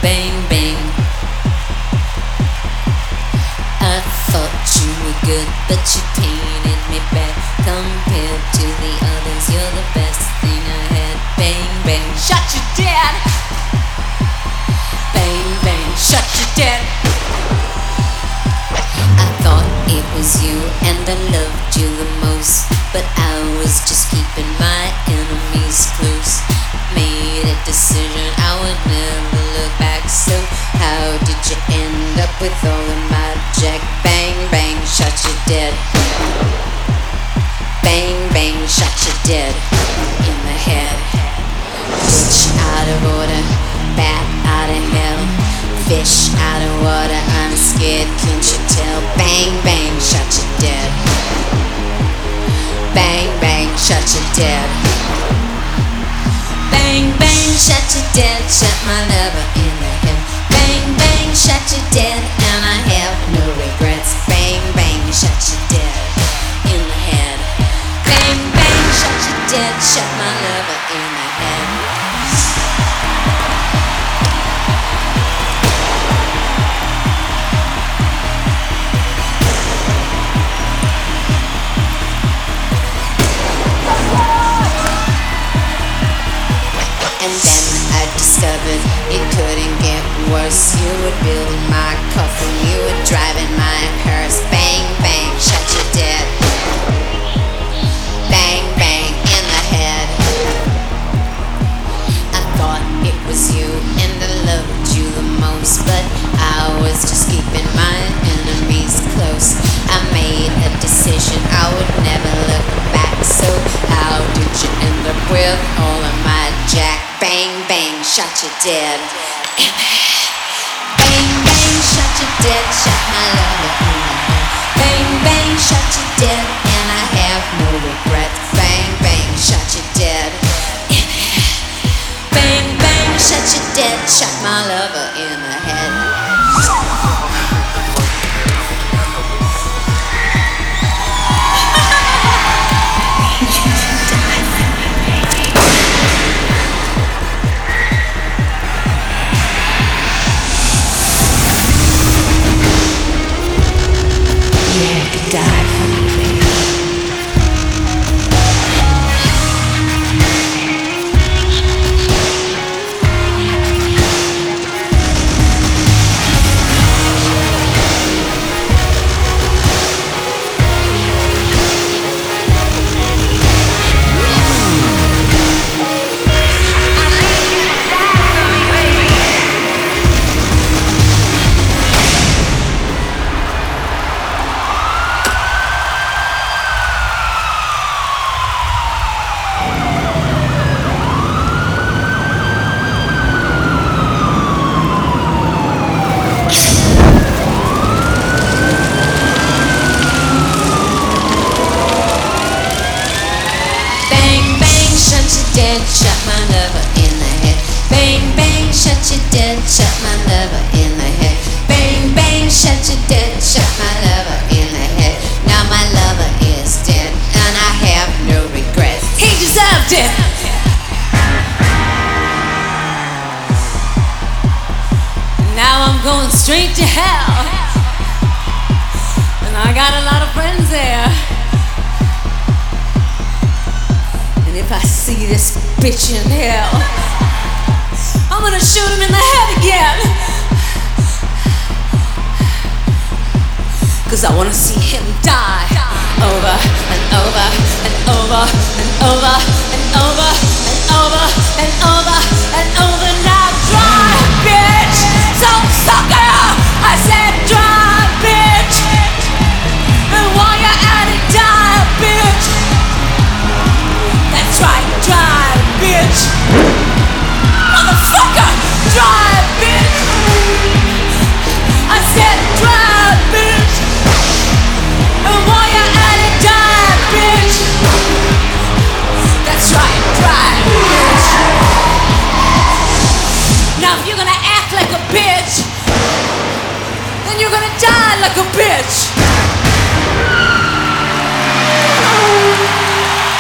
bang bang. I thought you were good, but you painted me bad. Compared to the others, you're the best thing I had. Bang bang, shut you dead. Bang bang, shut you dead. I thought it was you and I loved you the most, but I was just keeping my enemies close. Made a decision I would never look back. So how did you end up with all of my jack? Bang bang, shut you dead. Bang bang, shut you dead in the head. Bitch out of order, bat out of hell, fish out of water, I'm scared, can't you tell? Bang bang, shut you dead. Bang bang, shut you dead. Bang bang, shut you dead, shut my lover in the head. Bang bang, shut you dead, and I have no regrets. Bang bang, shut you dead in the head. Bang bang, shut you dead, shut my lover in the head. And then I discovered it couldn't get worse. You were building my coffin, you were driving my hearse. Bang bang, shut you dead. Bang bang in the head. I thought it was you and I loved you the most, but I was just keeping my enemies close. I made a decision I would never look back. So how did you end up with all of my jack? Bang bang, shut you dead. Bang bang, shut you dead, shut my lover in the head. Bang bang, shut you dead, and I have no regrets. Bang bang, shut you dead. Bang bang, shut you dead, shut my lover in the head. Die for me, baby. Dead, shut my lover in the head. Bang bang, shut you dead, shut my lover in the head. Bang bang, shut you dead, shut my lover in the head. Now my lover is dead, and I have no regrets. He deserved it. Now I'm going straight to hell, and I got a lot of friends there. And if I see this bitch in hell, I'm gonna shoot him in the head again. 'Cause I wanna see him die over and over and over and over and over and over and over.